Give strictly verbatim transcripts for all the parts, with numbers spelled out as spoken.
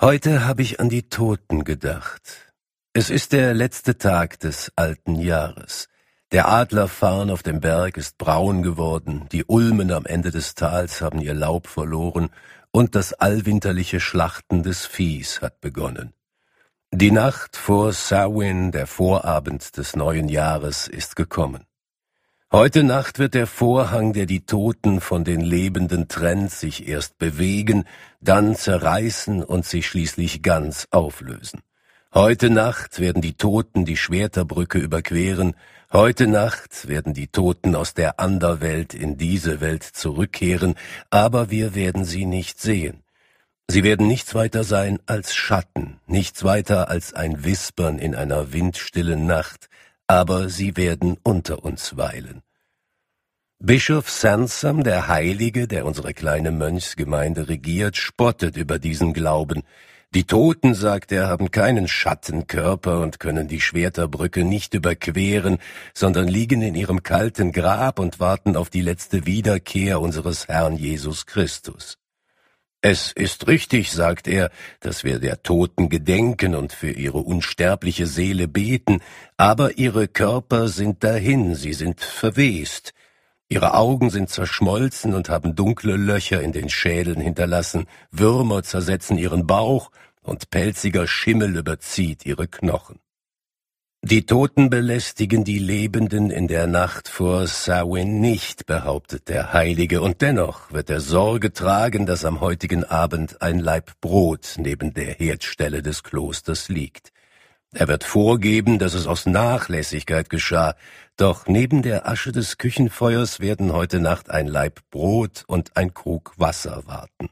Heute habe ich an die Toten gedacht. Es ist der letzte Tag des alten Jahres. Der Adlerfarn auf dem Berg ist braun geworden, die Ulmen am Ende des Tals haben ihr Laub verloren und das allwinterliche Schlachten des Viehs hat begonnen. Die Nacht vor Samhain, der Vorabend des neuen Jahres, ist gekommen. Heute Nacht wird der Vorhang, der die Toten von den Lebenden trennt, sich erst bewegen, dann zerreißen und sich schließlich ganz auflösen. Heute Nacht werden die Toten die Schwerterbrücke überqueren, heute Nacht werden die Toten aus der Anderwelt in diese Welt zurückkehren, aber wir werden sie nicht sehen. Sie werden nichts weiter sein als Schatten, nichts weiter als ein Wispern in einer windstillen Nacht, aber sie werden unter uns weilen. Bischof Sansom, der Heilige, der unsere kleine Mönchsgemeinde regiert, spottet über diesen Glauben. Die Toten, sagt er, haben keinen Schattenkörper und können die Schwerterbrücke nicht überqueren, sondern liegen in ihrem kalten Grab und warten auf die letzte Wiederkehr unseres Herrn Jesus Christus. Es ist richtig, sagt er, dass wir der Toten gedenken und für ihre unsterbliche Seele beten, aber ihre Körper sind dahin, sie sind verwest. Ihre Augen sind zerschmolzen und haben dunkle Löcher in den Schädeln hinterlassen, Würmer zersetzen ihren Bauch und pelziger Schimmel überzieht ihre Knochen. Die Toten belästigen die Lebenden in der Nacht vor Samhain nicht, behauptet der Heilige, und dennoch wird er Sorge tragen, dass am heutigen Abend ein Laib Brot neben der Herdstelle des Klosters liegt. Er wird vorgeben, dass es aus Nachlässigkeit geschah, doch neben der Asche des Küchenfeuers werden heute Nacht ein Laib Brot und ein Krug Wasser warten.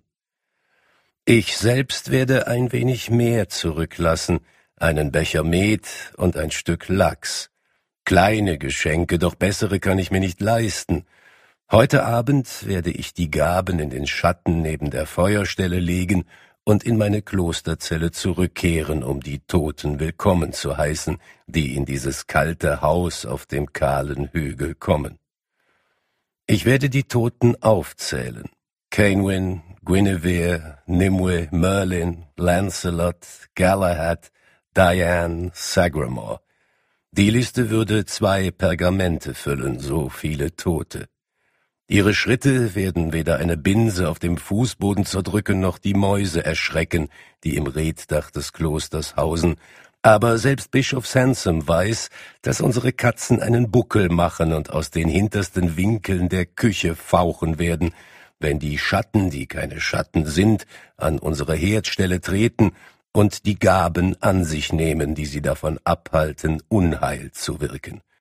Ich selbst werde ein wenig mehr zurücklassen, einen Becher Met und ein Stück Lachs. Kleine Geschenke, doch bessere kann ich mir nicht leisten. Heute Abend werde ich die Gaben in den Schatten neben der Feuerstelle legen und in meine Klosterzelle zurückkehren, um die Toten willkommen zu heißen, die in dieses kalte Haus auf dem kahlen Hügel kommen. Ich werde die Toten aufzählen. Ceinwen, Guinevere, Nimue, Merlin, Lancelot, Galahad, Diane, Sagramore. Die Liste würde zwei Pergamente füllen, so viele Tote. Ihre Schritte werden weder eine Binse auf dem Fußboden zerdrücken, noch die Mäuse erschrecken, die im Reetdach des Klosters hausen. Aber selbst Bischof Sansom weiß, dass unsere Katzen einen Buckel machen und aus den hintersten Winkeln der Küche fauchen werden, wenn die Schatten, die keine Schatten sind, an unsere Herdstelle treten und die Gaben an sich nehmen, die sie davon abhalten, Unheil zu wirken.